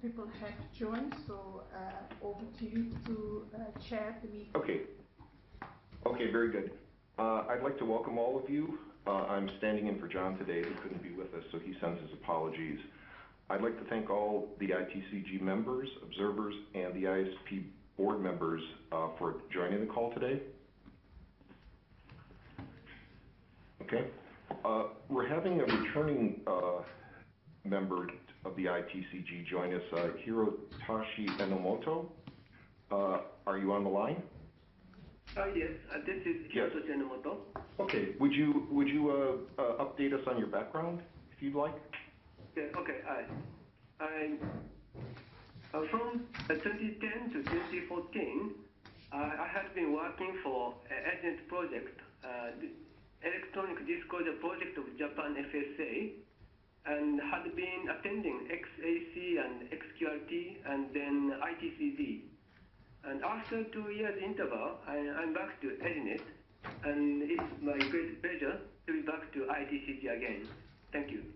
people have joined, so over to you to chair the meeting. Okay, very good. I'd like to welcome all of you. I'm standing in for John today, who couldn't be with us, so he sends his apologies. I'd like to thank all the ITCG members, observers, and the ISP board members for joining the call today. Okay. We're having a returning member of the ITCG join us, Hirotashi Enomoto. Are you on the line? Yes, this is Hirotashi Enomoto. Okay, would you update us on your background, if you'd like? Yeah, okay, I from 2010 to 2014, I had been working for EdgeNet project, the Electronic Disclosure Project of Japan FSA, and had been attending XAC and XQRT and then ITCG. And after 2 years interval, I'm back to EdgeNet, and it's my great pleasure to be back to ITCG again. Thank you.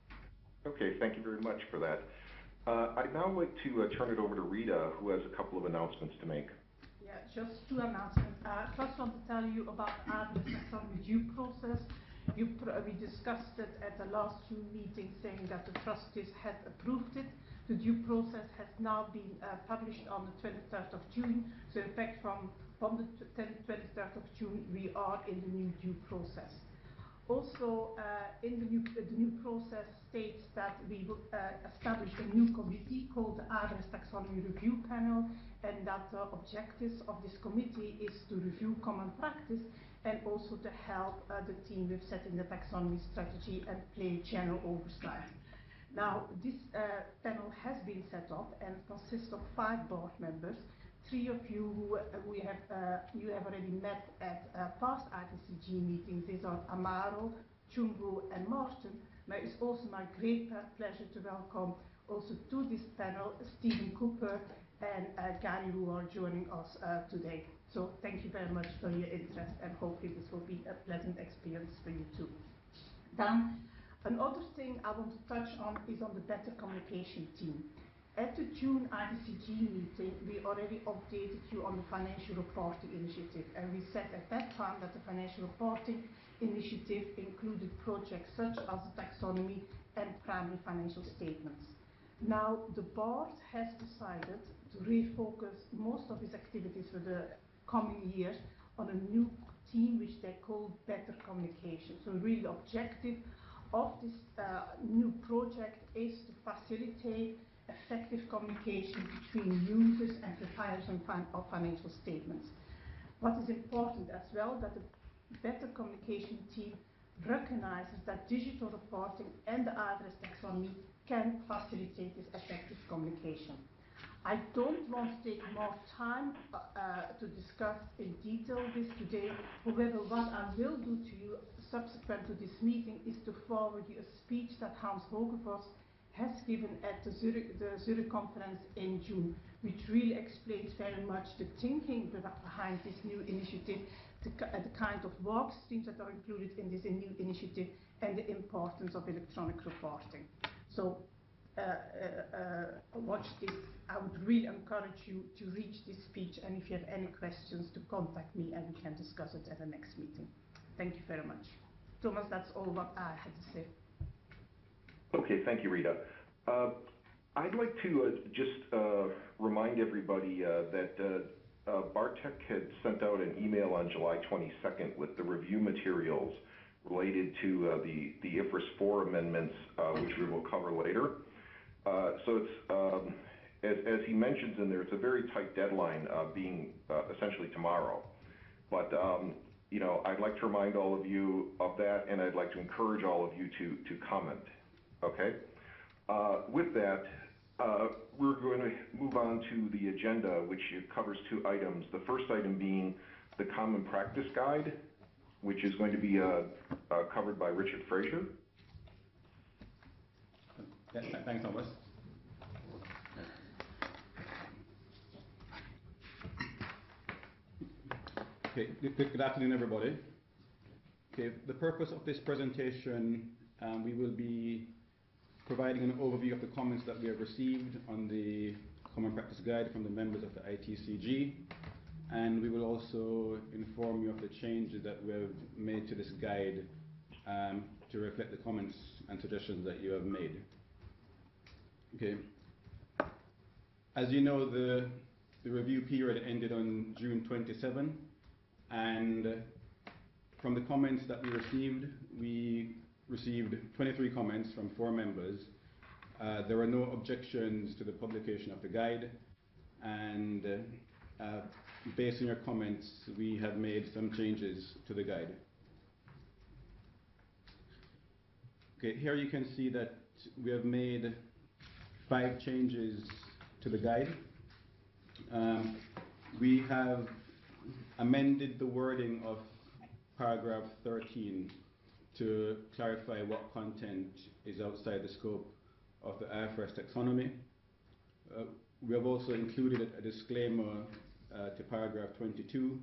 Okay, thank you very much for that. I'd now like to turn it over to Rita, who has a couple of announcements to make. Yeah, just two announcements. First, I want to tell you about the taxonomy review process. We discussed it at the last June meeting, saying that the trustees had approved it. The due process has now been published on the 23rd of June. So in fact, from the 23rd of June, we are in the new due process. Also, in the new process states that we will establish a new committee called the ADRES Taxonomy Review Panel, and that the objectives of this committee is to review common practice and also to help the team with setting the taxonomy strategy and play general oversight. Now, this panel has been set up and consists of 5 board members. 3 of you who you have already met at past ITCG meetings. These are Amaro, Chungu, and Martin. But it's also my great pleasure to welcome also to this panel Stephen Cooper and Gary, who are joining us today. So thank you very much for your interest, and hopefully this will be a pleasant experience for you too. Then, another thing I want to touch on is on the better communication team. At the June ITCG meeting, we already updated you on the financial reporting initiative, and we said at that time that the financial reporting initiative included projects such as the taxonomy and primary financial statements. Now, the board has decided to refocus most of its activities for the coming years on a new team which they call better communication. So really the objective of this new project is to facilitate effective communication between users and preparers of financial statements. What is important as well, that the better communication team recognizes that digital reporting and the ADRES taxonomy can facilitate this effective communication. I don't want to take more time to discuss in detail this today. However, what I will do to you subsequent to this meeting is to forward you a speech that Hans Hogevorst has given at the Zurich conference in June, which really explains very much the thinking behind this new initiative, the kind of work streams that are included in this new initiative, and the importance of electronic reporting. So watch this. I would really encourage you to read this speech, and if you have any questions, to contact me and we can discuss it at the next meeting. Thank you very much. Thomas, that's all what I had to say. Okay, thank you, Rita. I'd like to just remind everybody that Bartek had sent out an email on July 22nd with the review materials related to the IFRS 4 amendments, which we will cover later. So it's, as he mentions in there, it's a very tight deadline, being essentially tomorrow. But you know, I'd like to remind all of you of that, and I'd like to encourage all of you to comment. Okay. With that, we're going to move on to the agenda, which covers 2 items. The first item being the Common Practice Guide, which is going to be covered by Richard Fraser. Thanks, Thomas. Okay, good afternoon, everybody. Okay, the purpose of this presentation, we will be providing an overview of the comments that we have received on the Common Practice Guide from the members of the ITCG, and we will also inform you of the changes that we have made to this guide to reflect the comments and suggestions that you have made. Okay. As you know, the review period ended on June 27, and from the comments that we received 23 comments from 4 members. There were no objections to the publication of the guide, and based on your comments, we have made some changes to the guide. Okay, here you can see that we have made 5 changes to the guide. We have amended the wording of paragraph 13 to clarify what content is outside the scope of the IFRS taxonomy. We have also included a disclaimer to paragraph 22,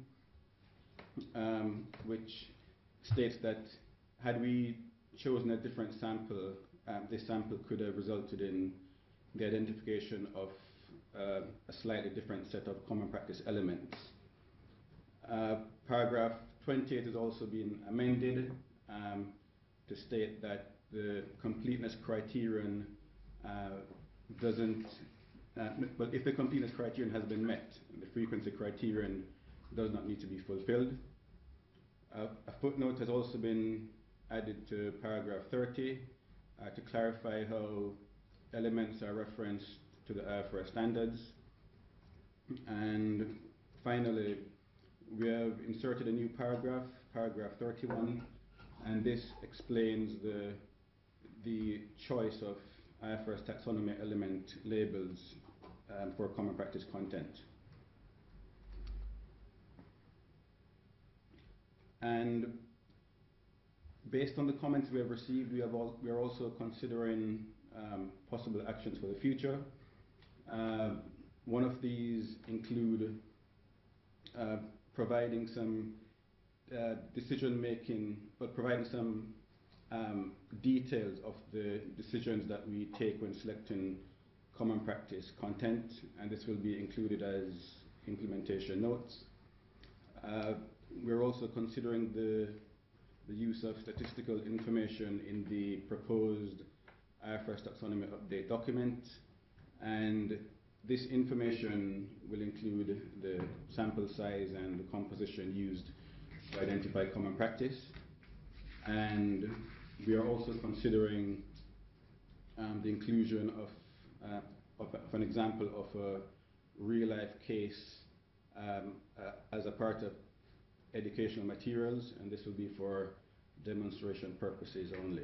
which states that had we chosen a different sample, this sample could have resulted in the identification of a slightly different set of common practice elements. Paragraph 28 has also been amended to state that the completeness criterion well, if the completeness criterion has been met, the frequency criterion does not need to be fulfilled. A footnote has also been added to paragraph 30 to clarify how elements are referenced to the IFRS standards. And finally, we have inserted a new paragraph, paragraph 31, and this explains the choice of IFRS taxonomy element labels for common practice content. And based on the comments we have received, we are also considering possible actions for the future. One of these include providing some decision making, but providing some details of the decisions that we take when selecting common practice content, and this will be included as implementation notes. We're also considering the use of statistical information in the proposed IFRS taxonomy update document, and this information will include the sample size and the composition used to identify common practice. And we are also considering the inclusion of an example of a real-life case as a part of educational materials, and this will be for demonstration purposes only.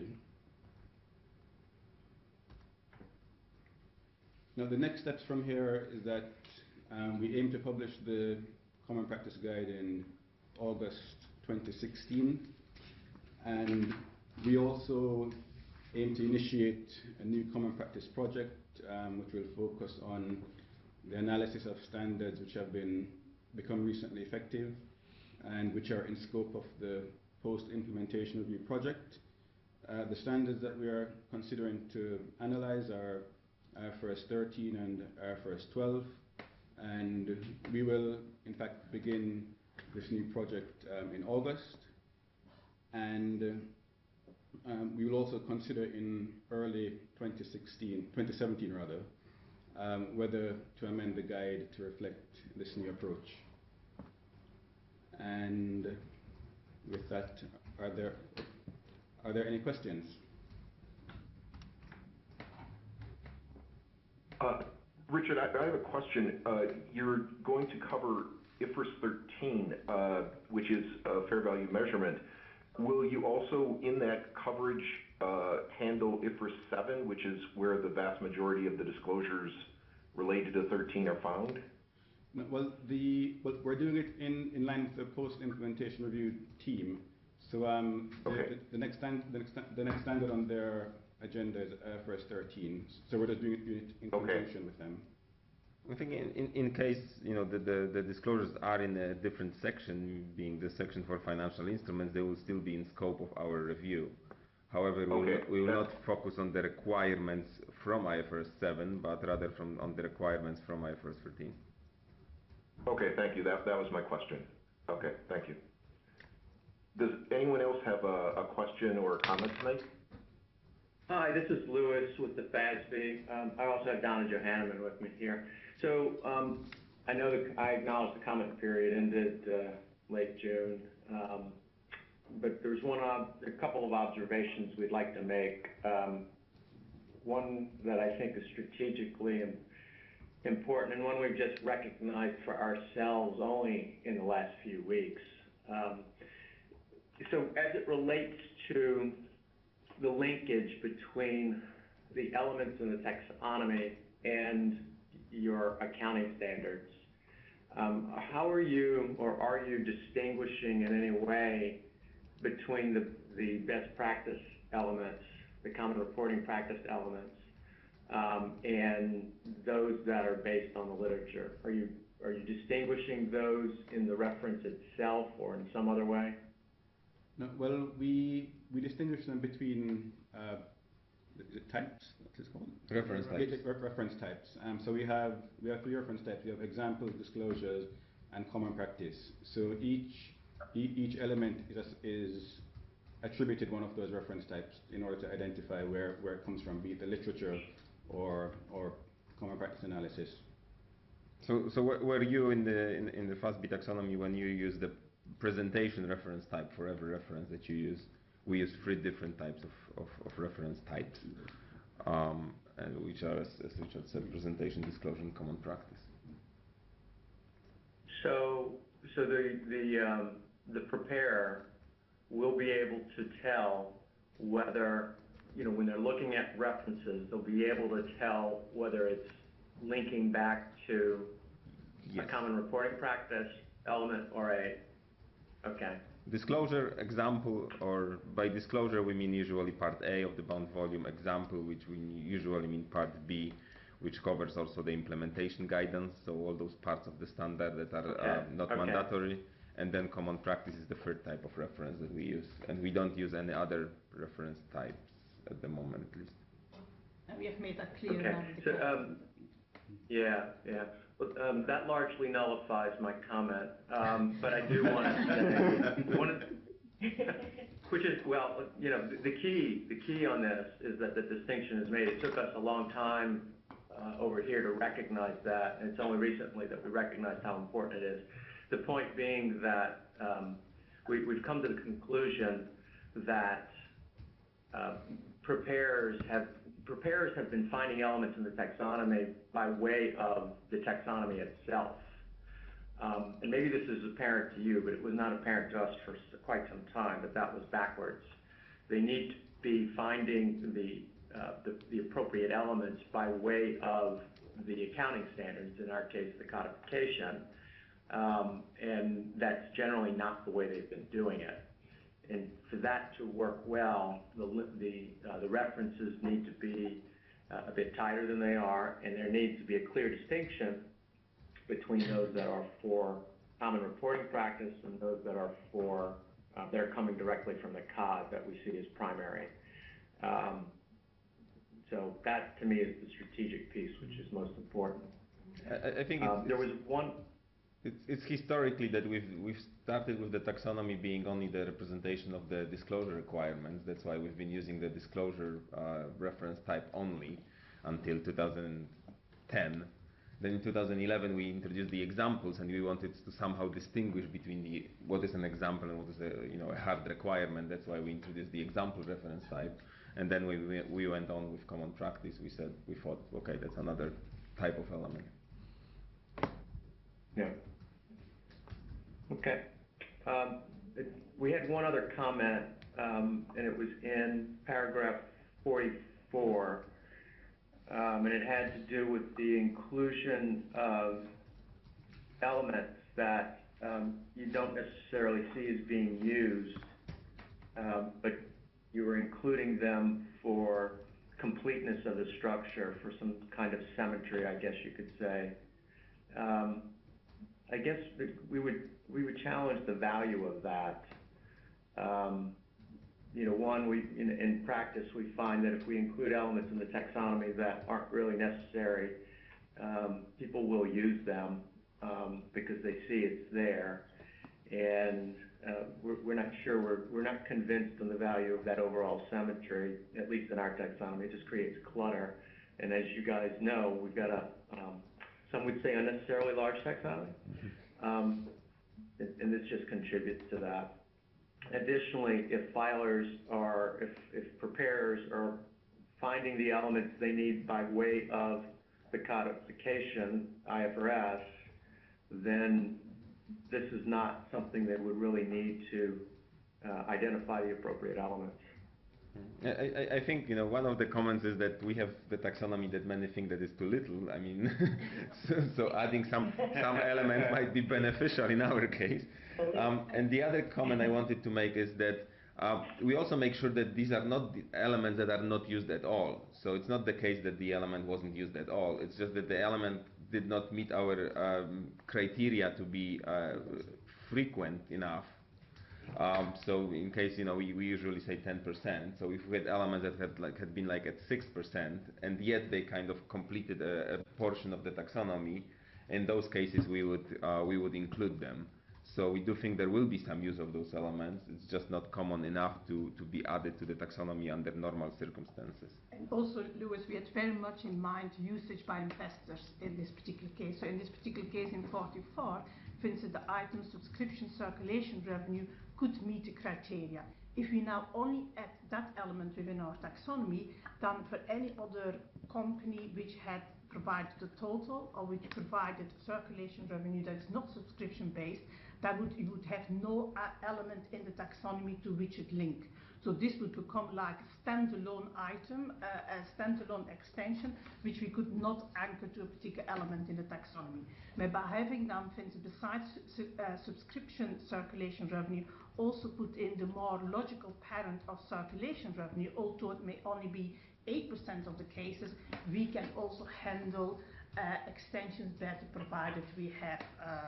Now, the next steps from here is that we aim to publish the Common Practice Guide in August 2016, and we also aim to initiate a new Common Practice project which will focus on the analysis of standards which have become recently effective and which are in scope of the post-implementation review project. The standards that we are considering to analyze are IFRS 13 and IFRS 12, and we will in fact begin this new project in August, and we will also consider in early 2017 whether to amend the guide to reflect this new approach. And with that, are there any questions? Richard, I have a question. You're going to cover IFRS 13, which is fair value measurement. Will you also, in that coverage, handle IFRS 7, which is where the vast majority of the disclosures related to 13 are found? No, well, we're doing it in line with the post-implementation review team. So okay. the next standard on their agenda is IFRS 13. So we're just doing it in conjunction with them. I think in case the disclosures are in a different section, being the section for financial instruments, they will still be in scope of our review. However, Okay, we will that's- not focus on the requirements from IFRS 7, but rather on the requirements from IFRS 13. Okay, thank you. That was my question. Okay, thank you. Does anyone else have a question or a comment tonight? Hi, this is Lewis with the FASB. I also have Donna Johanneman with me here. So I know I acknowledge the comment period ended late June, but there's a couple of observations we'd like to make. One that I think is strategically important, and one we've just recognized for ourselves only in the last few weeks. So as it relates to the linkage between the elements in the taxonomy and your accounting standards, how are you, or are you distinguishing in any way between the best practice elements, the common reporting practice elements, and those that are based on the literature? Are you distinguishing those in the reference itself or in some other way? No, well, we distinguish them between the types, what is it called? Reference types. Reference types. So we have 3 reference types. We have examples, disclosures, and common practice. So each element is attributed one of those reference types in order to identify where it comes from, be it the literature or common practice analysis. So were you in the FASB taxonomy when you use the presentation reference type for every reference that you use? We use 3 different types of reference types, and which are, as Richard said, presentation, disclosure, and common practice. So the preparer will be able to tell whether, when they're looking at references, they'll be able to tell whether it's linking back to Yes. a common reporting practice element or okay. Disclosure example, or by disclosure we mean usually part A of the bound volume, example which we usually mean part B, which covers also the implementation guidance, so all those parts of the standard that are not mandatory, and then common practice is the 3rd type of reference that we use, and we don't use any other reference types at the moment at least. And we have made that clear. Okay. So, yeah. Well, that largely nullifies my comment, but I do want to say, which is, well, the key on this is that the distinction is made. It took us a long time over here to recognize that, and it's only recently that we recognized how important it is. The point being that we've come to the conclusion that preparers have been finding elements in the taxonomy by way of the taxonomy itself. And maybe this is apparent to you, but it was not apparent to us for quite some time that was backwards. They need to be finding the appropriate elements by way of the accounting standards, in our case, the codification, and that's generally not the way they've been doing it. And for that to work well, the references need to be a bit tighter than they are, and there needs to be a clear distinction between those that are for common reporting practice and those that are for they're coming directly from the COD that we see as primary. So that to me is the strategic piece, which is most important. I think there was one. It's historically that we've started with the taxonomy being only the representation of the disclosure requirements. That's why we've been using the disclosure reference type only until 2010. Then in 2011 we introduced the examples, and we wanted to somehow distinguish between what is an example and what is a hard requirement. That's why we introduced the example reference type. And then we went on with common practice. We thought, okay, that's another type of element. Yeah. Okay. We had one other comment, and it was in paragraph 44, and it had to do with the inclusion of elements that you don't necessarily see as being used, but you were including them for completeness of the structure, for some kind of symmetry, I guess you could say. I guess we would challenge the value of that. one, in practice, we find that if we include elements in the taxonomy that aren't really necessary, people will use them because they see it's there. And we're not sure, we're not convinced on the value of that overall symmetry, at least in our taxonomy. It just creates clutter. And as you guys know, we've got some would say unnecessarily large taxonomy. And this just contributes to that. Additionally, if preparers are finding the elements they need by way of the codification, IFRS, then this is not something that would really need to identify the appropriate elements. I think one of the comments is that we have the taxonomy that many think that is too little. I mean, so adding some elements might be beneficial in our case. And the other comment I wanted to make is that we also make sure that these are not the elements that are not used at all. So it's not the case that the element wasn't used at all. It's just that the element did not meet our criteria to be frequent enough. So in case we usually say 10%. So if we had elements that had been like at 6%, and yet they kind of completed a portion of the taxonomy, in those cases we would include them. So we do think there will be some use of those elements. It's just not common enough to be added to the taxonomy under normal circumstances. And also, Lewis, we had very much in mind usage by investors in this particular case. So in this particular case in 44, for instance, the item subscription circulation revenue could meet the criteria. If we now only add that element within our taxonomy, then for any other company which had provided the total or which provided circulation revenue that is not subscription based, you would have no element in the taxonomy to which it link. So this would become like a standalone item, a standalone extension, which we could not anchor to a particular element in the taxonomy. But by having them, for instance, besides subscription circulation revenue, also put in the more logical parent of circulation revenue, although it may only be 8% of the cases, we can also handle extensions better provided we have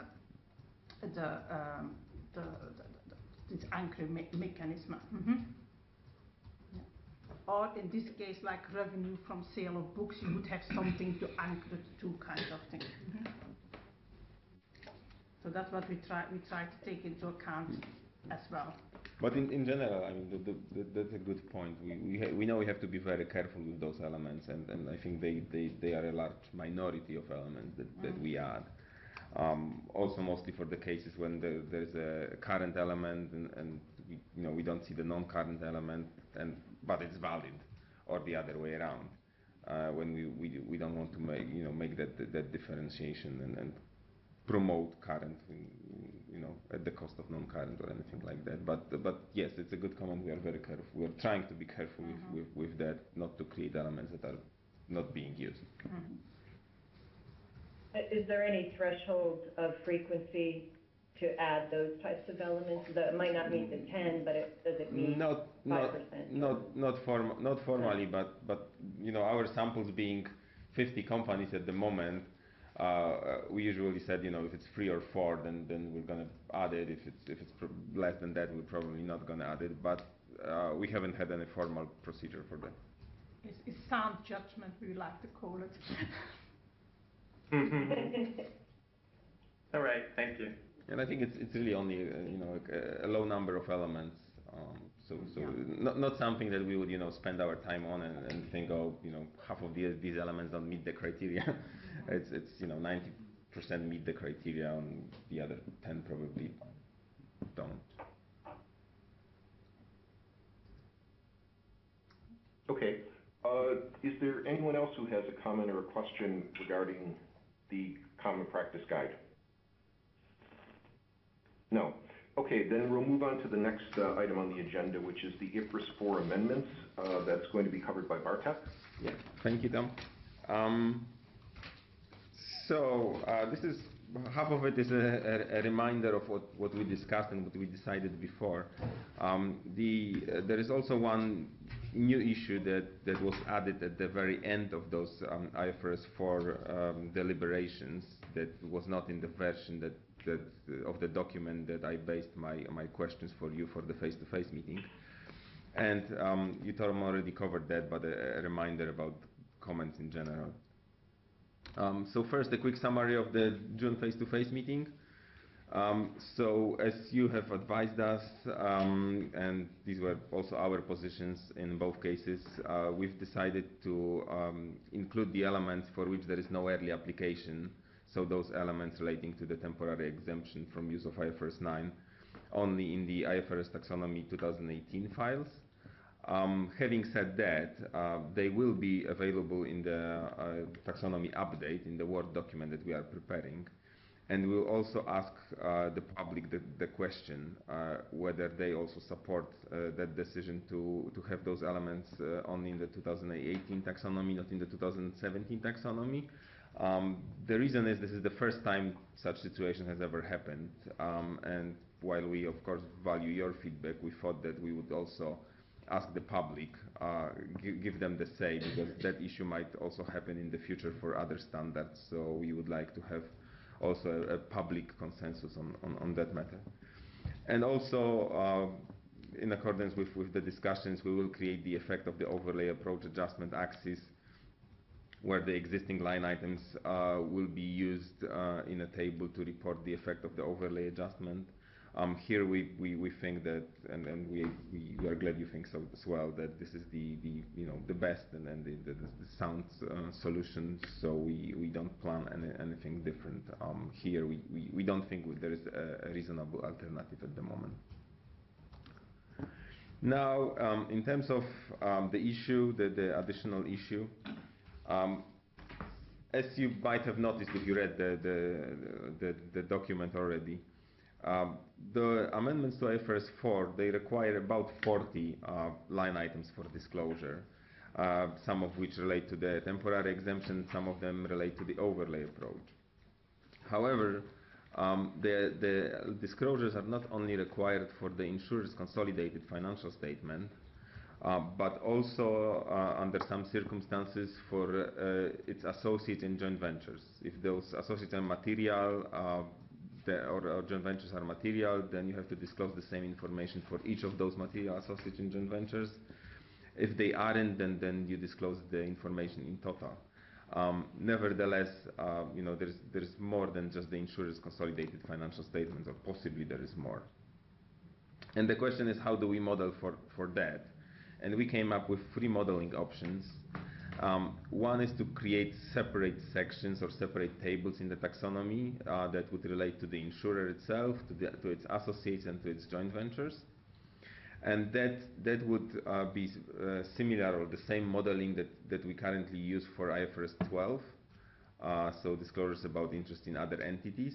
this anchoring mechanism. Yeah. Or in this case, like revenue from sale of books, you would have something to anchor it to, kind of thing. So that's what we try to take into account as well. But in general, I mean, that's a good point. We know we have to be very careful with those elements, and I think they are a large minority of elements that we add. Also, mostly for the cases when there's a current element and we don't see the non-current element, but it's valid, or the other way around. When we don't want to make that differentiation and promote current, at the cost of non-current or anything like that. But yes, it's a good comment. We are very careful. We are trying to be careful with that, not to create elements that are not being used. Is there any threshold of frequency to add those types of elements? That it might not meet the 10, but does it meet 5%? Not formally, but our samples being 50 companies at the moment, we usually said if it's 3 or 4, then we're gonna add it. If it's less than that, we're probably not gonna add it. But we haven't had any formal procedure for that. It's sound judgment, we like to call it. All right, thank you. And I think it's really only a low number of elements. Not something that we would spend our time on and think, half of these elements don't meet the criteria. It's 90% meet the criteria, and the other 10 probably don't. Okay. Is there anyone else who has a comment or a question regarding the Common Practice Guide? No. Okay, then we'll move on to the next item on the agenda, which is the IFRS 4 amendments. That's going to be covered by Bartek. Yeah, thank you, Tom. This is half of it is a reminder of what we discussed and what we decided before. There is also one new issue that was added at the very end of those IFRS 4 deliberations that was not in the version that of the document that I based my questions for you for the face-to-face meeting. And Yutorum already covered that, but a reminder about comments in general. So first, a quick summary of the June face-to-face meeting. So as you have advised us, and these were also our positions in both cases, we've decided to include the elements for which there is no early application, so those elements relating to the temporary exemption from use of IFRS 9, only in the IFRS Taxonomy 2018 files. Having said that, they will be available in the taxonomy update in the Word document that we are preparing. And we'll also ask the public the question whether they also support that decision to have those elements only in the 2018 taxonomy, not in the 2017 taxonomy. The reason is this is the first time such situation has ever happened. And while we, of course, value your feedback, we thought that we would also ask the public, give them the say, because that issue might also happen in the future for other standards. So we would like to have also a public consensus on that matter. And also, in accordance with the discussions, we will create the effect of the overlay approach adjustment axis, where the existing line items will be used in a table to report the effect of the overlay adjustment. Here we think that, and we are glad you think so as well, that this is the best and the sound solution. So we don't plan anything different. Here we don't think there is a reasonable alternative at the moment. Now, in terms of the issue, the additional issue, as you might have noticed if you read the document already, the amendments to IFRS 4, they require about 40 line items for disclosure, some of which relate to the temporary exemption, some of them relate to the overlay approach. However, the disclosures are not only required for the insurer's consolidated financial statement, but also under some circumstances for its associates and joint ventures. If those associates are material, or joint ventures are material, then you have to disclose the same information for each of those material associates and joint ventures. If they aren't, then you disclose the information in total. Nevertheless, there is more than just the insurer's consolidated financial statements, or possibly there is more. And the question is, how do we model for that? And we came up with 3 modeling options. One is to create separate sections or separate tables in the taxonomy that would relate to the insurer itself, to its associates, and to its joint ventures. And that would be similar or the same modeling that we currently use for IFRS 12, so disclosures about interest in other entities.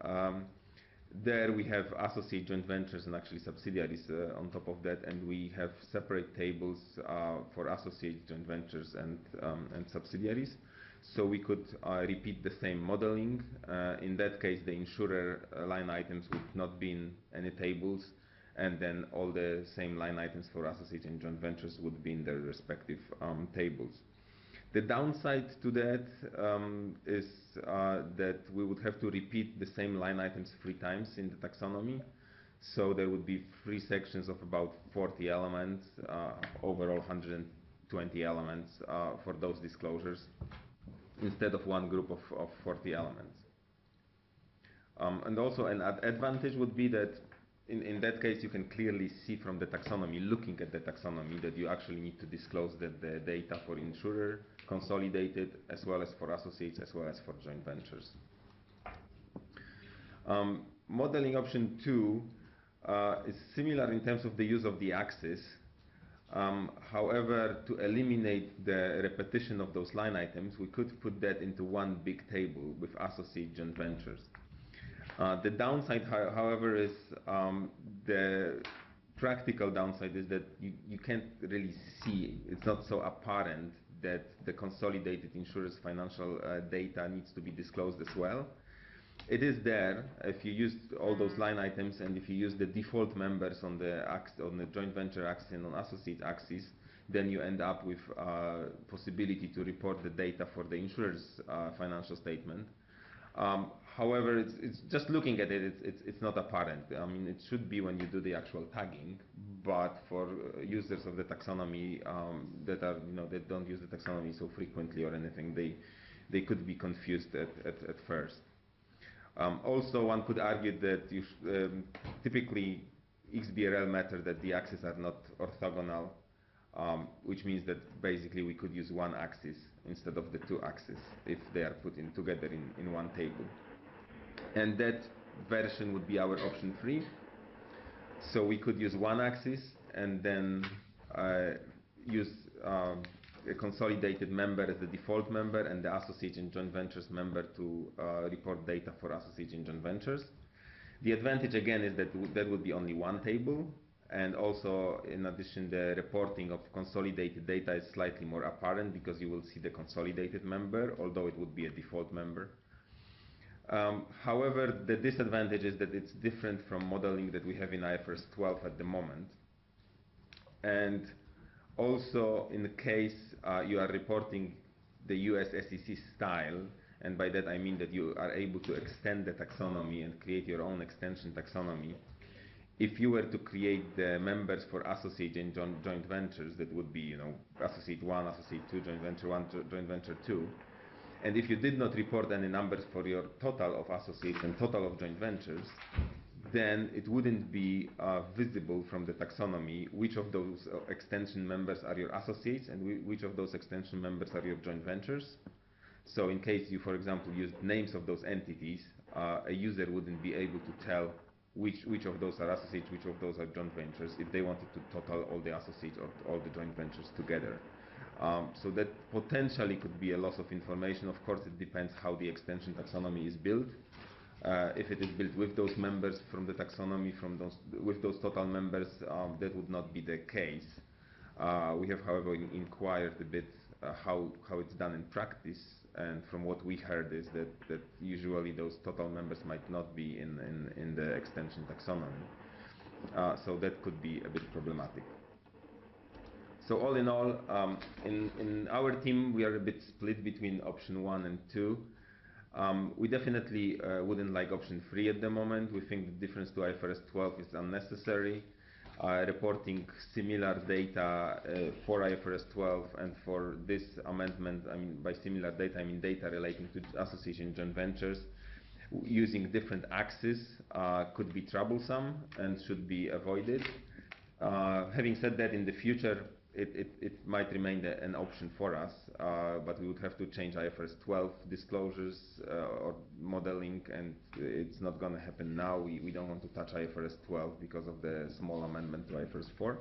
There we have associate joint ventures and actually subsidiaries on top of that, and we have separate tables for associate joint ventures and subsidiaries. So we could repeat the same modeling. In that case, the insurer line items would not be in any tables, and then all the same line items for associate and joint ventures would be in their respective tables. The downside to that is that we would have to repeat the same line items 3 times in the taxonomy. So there would be 3 sections of about 40 elements, overall 120 elements for those disclosures, instead of one group of 40 elements. And also an advantage would be that in that case, you can clearly see from the taxonomy, looking at the taxonomy, that you actually need to disclose the data for insurer, consolidated, as well as for associates, as well as for joint ventures. Modeling option 2 is similar in terms of the use of the axis. However, to eliminate the repetition of those line items, we could put that into one big table with associate joint ventures. The downside, however, is the practical downside is that you can't really see, it's not so apparent that the consolidated insurer's financial data needs to be disclosed as well. It is there if you use all those line items, and if you use the default members on the joint venture axis and on associate axis, then you end up with possibility to report the data for the insurer's financial statement. However, it's just looking at it, it's not apparent. I mean, it should be when you do the actual tagging, but for users of the taxonomy that are, that don't use the taxonomy so frequently or anything, they could be confused at first. Also, one could argue that typically XBRL matter that the axes are not orthogonal, which means that basically we could use one axis instead of the two axes if they are put in together in one table. And that version would be our option 3. So we could use one axis and then use a consolidated member as the default member and the associate and joint ventures member to report data for associate and joint ventures. The advantage again is that that would be only one table, and also in addition the reporting of consolidated data is slightly more apparent because you will see the consolidated member, although it would be a default member. However, the disadvantage is that it's different from modeling that we have in IFRS 12 at the moment. And also in the case you are reporting the US SEC style, and by that I mean that you are able to extend the taxonomy and create your own extension taxonomy. If you were to create the members for associate and joint ventures, that would be, associate 1, associate 2, joint venture 1, joint venture 2. And if you did not report any numbers for your total of associates and total of joint ventures, then it wouldn't be visible from the taxonomy which of those extension members are your associates and which of those extension members are your joint ventures. So in case you, for example, used names of those entities, a user wouldn't be able to tell which of those are associates, which of those are joint ventures, if they wanted to total all the associates or all the joint ventures together. So that potentially could be a loss of information. Of course, it depends how the extension taxonomy is built. If it is built with those members from the taxonomy, with those total members, that would not be the case. We have, however, inquired a bit how it's done in practice, and from what we heard is that usually those total members might not be in the extension taxonomy. So that could be a bit problematic. So all in all, in our team, we are a bit split between option 1 and 2. We definitely wouldn't like option 3 at the moment. We think the difference to IFRS 12 is unnecessary. Reporting similar data for IFRS 12 and for this amendment, I mean by similar data, I mean data relating to association joint ventures, using different axes could be troublesome and should be avoided. Having said that, in the future, it might remain an option for us, but we would have to change IFRS 12 disclosures or modeling, and it's not going to happen now. We don't want to touch IFRS 12 because of the small amendment to IFRS 4.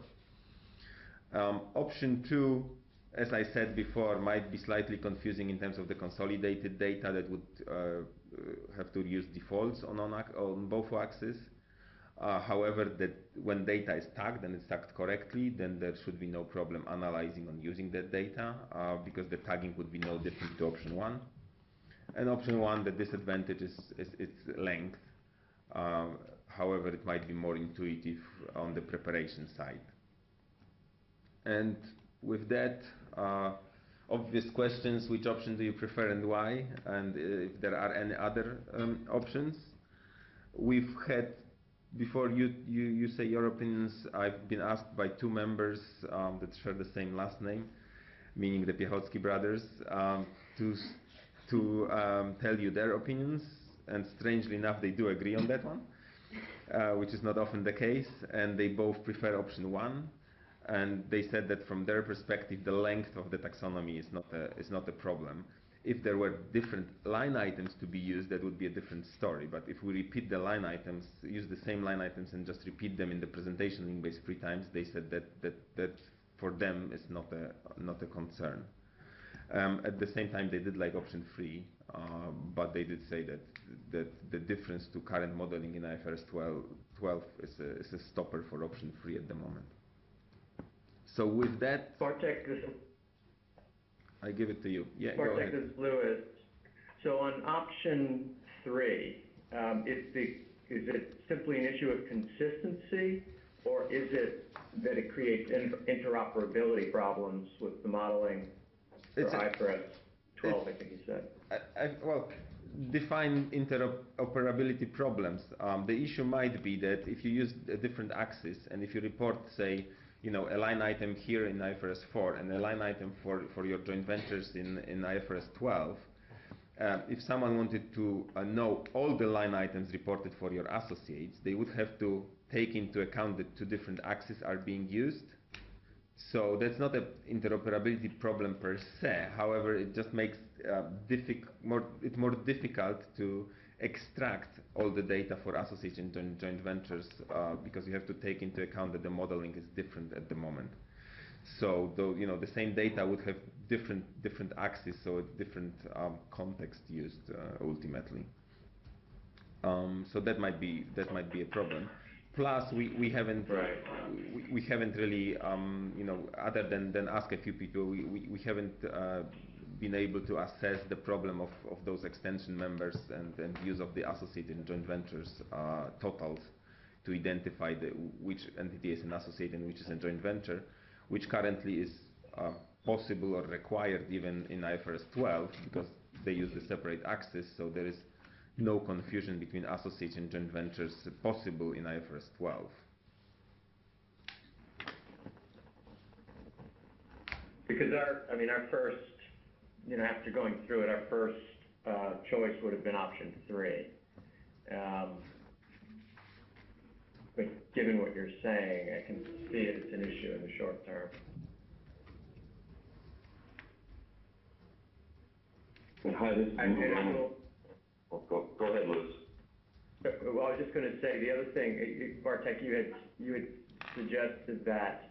Option 2, as I said before, might be slightly confusing in terms of the consolidated data that would have to use defaults on both axes. However, that when data is tagged and it's tagged correctly, then there should be no problem analyzing and using that data because the tagging would be no different to option 1. And option 1, the disadvantage is its length. However, it might be more intuitive on the preparation side. And with that, obvious questions: which option do you prefer and why? And if there are any other options. We've had, before you say your opinions, I've been asked by 2 members that share the same last name, meaning the Piechocki brothers, to tell you their opinions, and strangely enough they do agree on that one, which is not often the case, and they both prefer option 1, and they said that from their perspective the length of the taxonomy is not a problem. If there were different line items to be used, that would be a different story. But if we repeat the line items, use the same line items and just repeat them in the presentation link base 3 times, they said that for them is not a concern. At the same time, they did like option 3, but they did say that the difference to current modeling in IFRS 12 is a stopper for option 3 at the moment. So with that, Bartek, I give it to you. Yeah, go Bartek, ahead. this is Lewis. So on option 3, is it simply an issue of consistency, or is it that it creates interoperability problems with the modeling for IFRS 12, I think you said? Well, define interoperability problems. The issue might be that if you use a different axis, and if you report, say, a line item here in IFRS 4 and a line item for your joint ventures in IFRS 12, if someone wanted to know all the line items reported for your associates, they would have to take into account that two different axes are being used. So that's not an interoperability problem per se. However, it just makes it more difficult to extract all the data for associates and joint ventures because you have to take into account that the modeling is different at the moment. So the same data would have different axes, so different context used ultimately. So that might be a problem. Plus, we haven't really other than ask a few people, we haven't been able to assess the problem of those extension members and use of the associate and joint ventures totals to identify which entity is an associate and which is a joint venture, which currently is possible or required even in IFRS 12 because they use the separate axis, so there is no confusion between associates and joint ventures possible in IFRS 12. Because our first, after going through it, our first choice would have been option 3. But given what you're saying, I can see it's an issue in the short term. Hi, this is Go ahead, Louis. Well, I was just going to say the other thing, Bartek, you had suggested that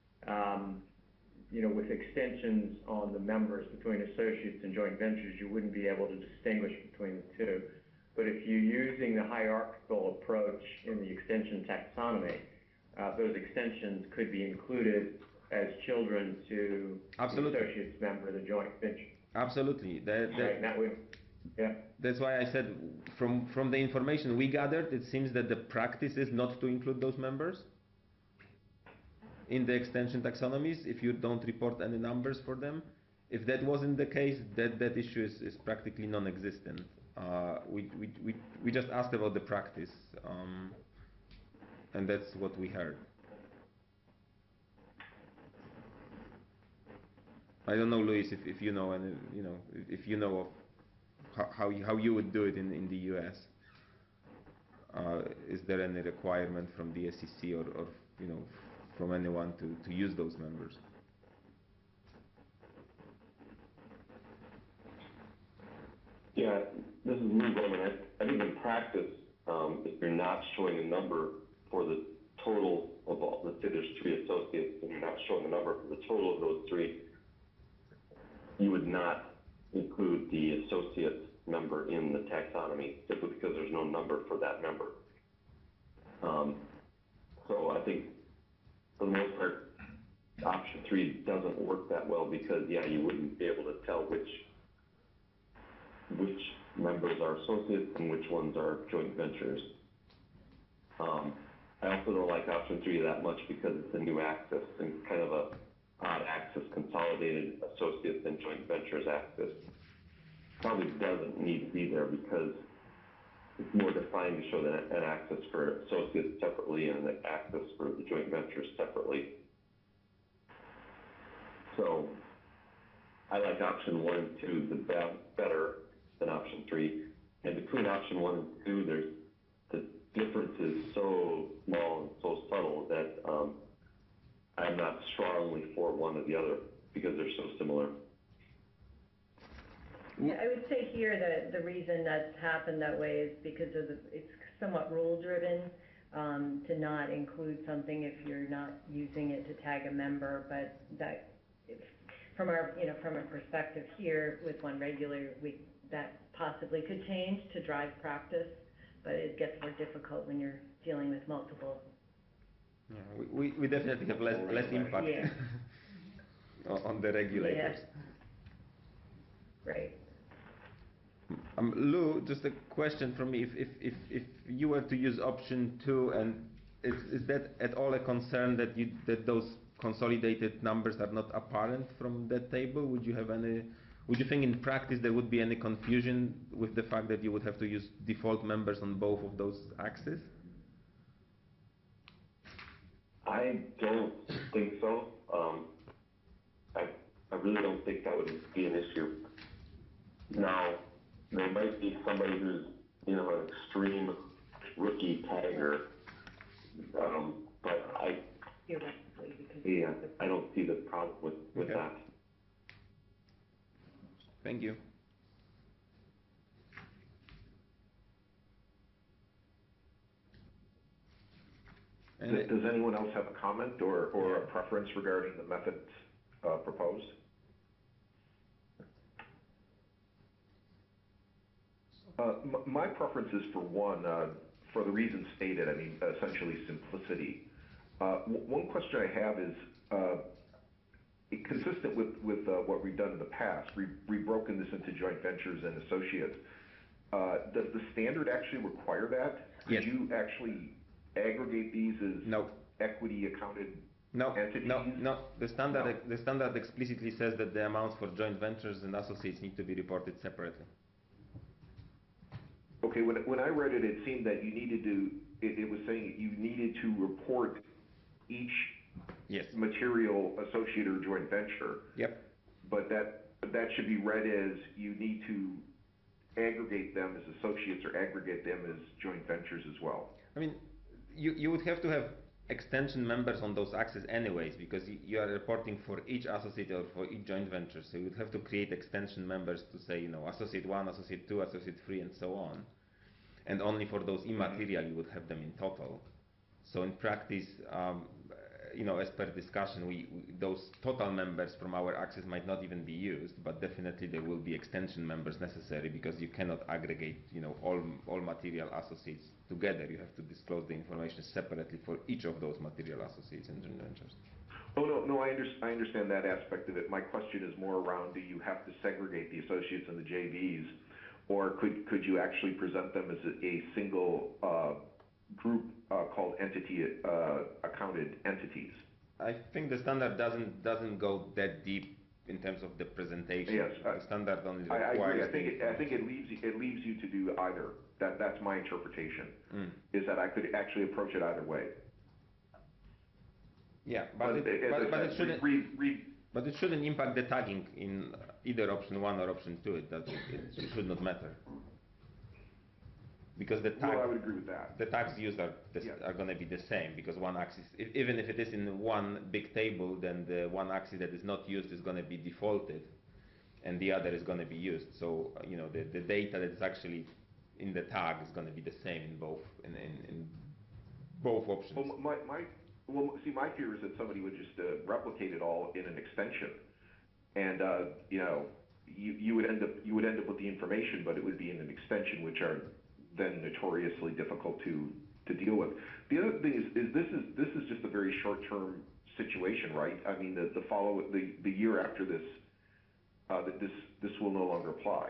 with extensions on the members between associates and joint ventures, you wouldn't be able to distinguish between the two. But if you're using the hierarchical approach in the extension taxonomy, those extensions could be included as children to Absolutely. The associates member of the joint venture. Absolutely. Yeah. That's why I said from the information we gathered, it seems that the practice is not to include those members in the extension taxonomies if you don't report any numbers for them. If that wasn't the case, that issue is practically non-existent. We just asked about the practice, and that's what we heard. I don't know, Luis, if you know, and if you know of how you would do it in the U.S. Is there any requirement from the SEC or from anyone to use those members? Yeah, this is Lou Goldman. I think in practice, if you're not showing a number for the total of all, let's say there's 3 associates and you're not showing a number for the total of those 3, you would not include the associate member in the taxonomy simply because there's no number for that member. So I think for the most part, option 3 doesn't work that well because, you wouldn't be able to tell which members are associates and which ones are joint ventures. I also don't like option 3 that much because it's a new axis and kind of a odd axis, consolidated associates and joint ventures axis. Probably doesn't need to be there because it's more defined to show that an axis for associates separately and an axis for the joint ventures separately. So I like option 1 and 2 better than option 3. And between option 1 and 2, the difference is so small and so subtle that I'm not strongly for one or the other because they're so similar. Yeah, I would say here that the reason that's happened that way is because it's somewhat rule driven to not include something if you're not using it to tag a member, but that from our perspective here with one regular, that possibly could change to drive practice, but it gets more difficult when you're dealing with multiple. Yeah, we definitely have less impact on the regulators. Yeah. Right. Lou, just a question from me. If you were to use option 2, and is that at all a concern that those consolidated numbers are not apparent from that table? Would you have any Would you think in practice there would be any confusion with the fact that you would have to use default members on both of those axes? I don't think so. I really don't think that would be an issue. Now, there might be somebody who's, you know, an extreme rookie tagger, but Theoretically, because. yeah, I don't see the problem with Okay. that. Thank you. Does anyone else have a comment or a preference regarding the methods proposed? My preference is for one, for the reasons stated, I mean, essentially simplicity. One question I have is, consistent with what we've done in the past, we've broken this into joint ventures and associates. Does the standard actually require that? Yes. Could you actually aggregate these as No. equity accounted No, entities? no. The standard explicitly says that the amounts for joint ventures and associates need to be reported separately. Okay, when I read it, it seemed that you needed to, it was saying you needed to report each Yes. material associate or joint venture. Yep. But that should be read as you need to aggregate them as associates or aggregate them as joint ventures as well. I mean, you would have to have extension members on those axes anyways, because you are reporting for each associate or for each joint venture. So you would have to create extension members to say, you know, associate 1, associate 2, associate 3, and so on. And only for those immaterial you would have them in total. So in practice, you know, as per discussion, those total members from our axis might not even be used, but definitely there will be extension members necessary, because you cannot aggregate, you know, all material associates together. You have to disclose the information separately for each of those material associates and joint ventures. Oh, no, I understand that aspect of it. My question is more around, do you have to segregate the associates and the JVs, or could you actually present them as a single group called entity accounted entities? I think the standard doesn't go that deep in terms of the presentation. Yes, the standard only I requires. agree. I think it leaves you to do either. That's my interpretation. Is that I could actually approach it either way. Yeah, but it shouldn't. But it shouldn't impact the tagging in either option 1 or option 2. It should not matter. Because the tag, No, I would agree with that. the tags used are going to be the same, because one axis, even if it is in one big table, then the one axis that is not used is going to be defaulted, and the other is going to be used. So you know, the data that is actually in the tag is going to be the same in both options. Well, my fear is that somebody would just replicate it all in an extension, and you know, you would end up with the information, but it would be in an extension, which are then notoriously difficult to deal with. The other thing is this is just a very short-term situation, right? I mean, the year after this, this will no longer apply.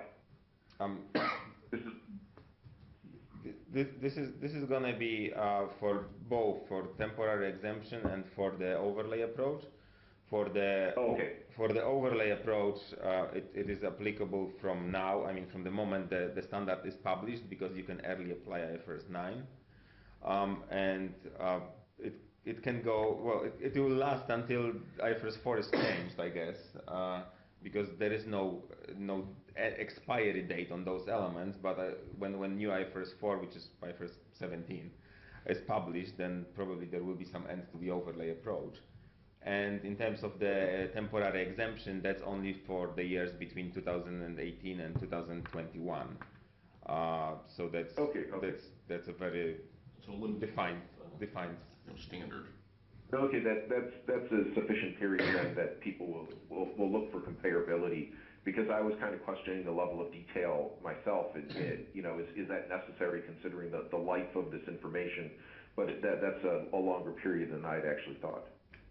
This is going to be for both, for temporary exemption and for the overlay approach. For the overlay approach, it is applicable from now. I mean, from the moment the standard is published, because you can early apply IFRS 9, and it can go, well. It will last until IFRS 4 is changed, I guess, because there is no expiry date on those elements. But when new IFRS 4, which is IFRS 17, is published, then probably there will be some end to the overlay approach. And in terms of the temporary exemption, that's only for the years between 2018 and 2021. So that's that's a very defined standard. Okay, that's a sufficient period then that people will look for comparability, because I was kind of questioning the level of detail myself. You know, is that necessary considering the life of this information? But that's a longer period than I had actually thought.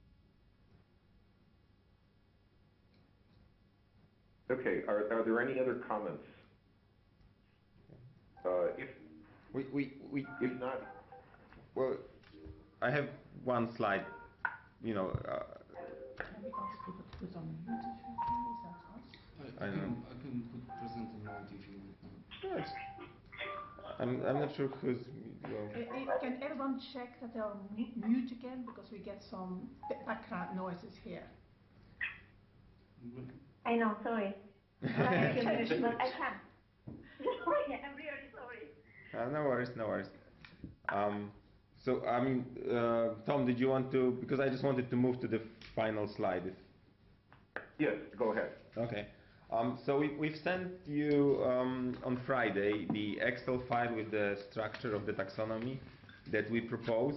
Okay, are there any other comments? If not, well, I have one slide. You know, I don't know. I can put present in mode if you want. Yes. I'm not sure who's. Well, Can everyone check that they are mute again, because we get some background noises here. I know, sorry. But I can. Sorry, I'm really sorry. no worries, no worries. So, I mean, Tom, did you want to, because I just wanted to move to the final slide. Yes, go ahead. Okay. So we've sent you on Friday the Excel file with the structure of the taxonomy that we propose.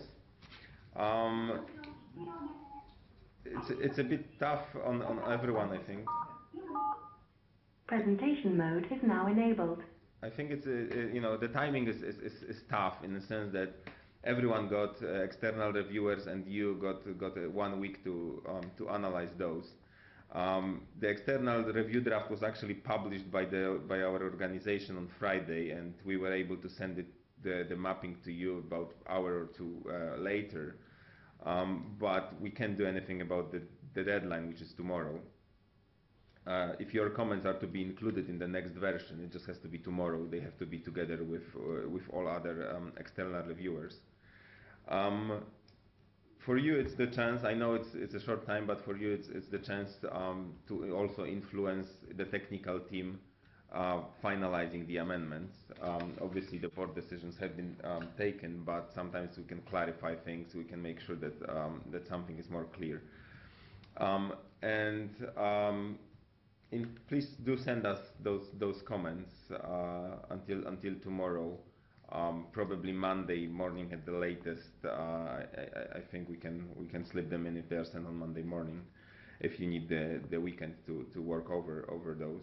It's a bit tough on everyone, I think. Presentation mode is now enabled. I think it's you know, the timing is tough in the sense that everyone got external reviewers and you got 1 week to analyze those. The external review draft was actually published by our organization on Friday, and we were able to send the mapping to you about an hour or two later. But we can't do anything about the deadline, which is tomorrow. If your comments are to be included in the next version, it just has to be tomorrow. They have to be together with all other external reviewers. For you, it's the chance. I know it's a short time, but for you, it's the chance to also influence the technical team finalizing the amendments. Obviously, the board decisions have been taken, but sometimes we can clarify things. We can make sure that that something is more clear. Please do send us those comments until tomorrow. Probably Monday morning at the latest. I think we can slip them in if they are sent on Monday morning, if you need the weekend to work over those.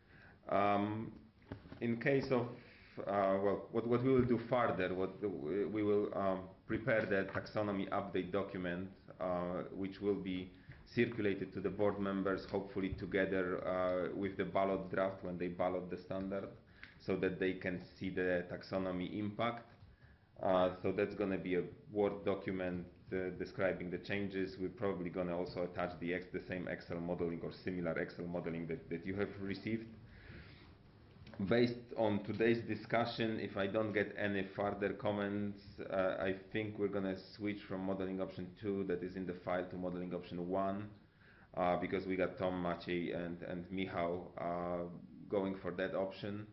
In case of well, what we will do further, we will prepare the taxonomy update document, which will be circulated to the board members, hopefully together with the ballot draft when they ballot the standard, so that they can see the taxonomy impact. So that's going to be a Word document describing the changes. We're probably going to also attach the same Excel modeling or similar Excel modeling that you have received. Based on today's discussion, if I don't get any further comments, I think we're going to switch from modeling option 2 that is in the file to modeling option 1, because we got Tom, Maciej and Michał going for that option.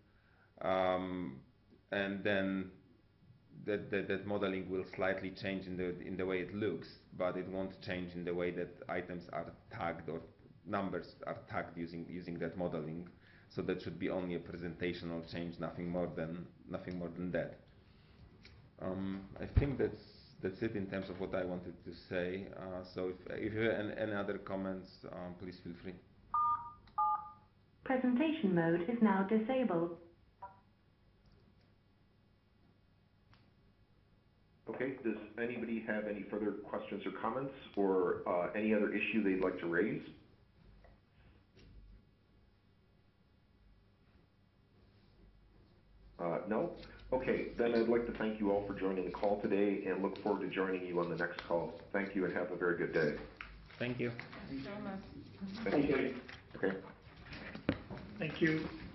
And then that modeling will slightly change in the way it looks, but it won't change in the way that items are tagged or numbers are tagged using that modeling. So that should be only a presentational change, nothing more than that. I think that's it in terms of what I wanted to say. So if you have any other comments, please feel free. Presentation mode is now disabled. Okay, does anybody have any further questions or comments, or any other issue they'd like to raise? No? Okay, then I'd like to thank you all for joining the call today and look forward to joining you on the next call. Thank you and have a very good day. Thank you. Thank you so much. Thank you. Okay. Thank you.